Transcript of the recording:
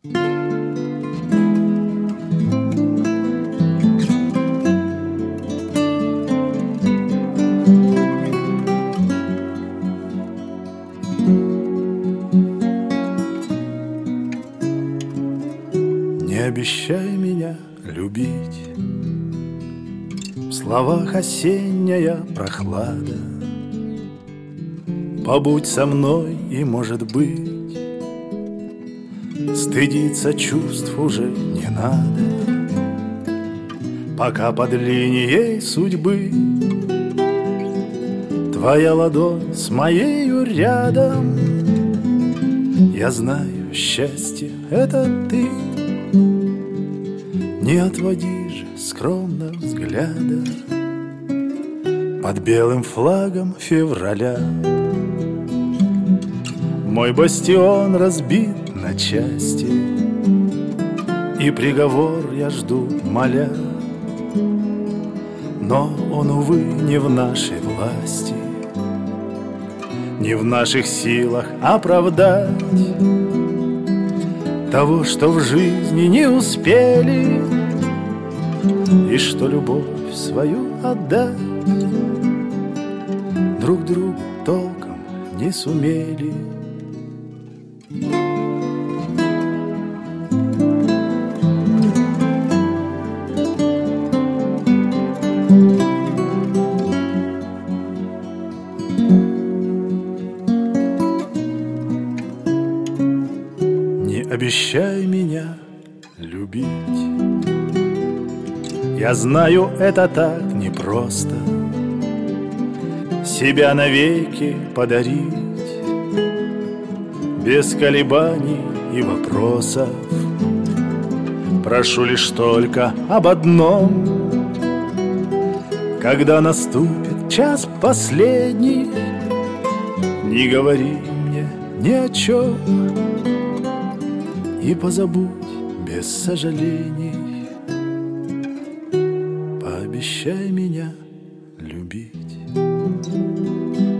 Не обещай меня любить, в словах осенняя прохлада. Побудь со мной, и, может быть, стыдиться чувств уже не надо. Пока под линией судьбы твоя ладонь с моею рядом, я знаю, счастье — это ты. Не отводи же скромно взгляда под белым флагом февраля. Мой бастион разбит на части, и приговор я жду, моля. Но он, увы, не в нашей власти, не в наших силах оправдать того, что в жизни не успели, и что любовь свою отдать друг другу толком не сумели. Не обещай меня любить, я знаю, это так непросто себя навеки подарить, без колебаний и вопросов. Прошу лишь только об одном: когда наступит час последний, не говори мне ни о чем, и позабудь без сожалений. Пообещай меня любить.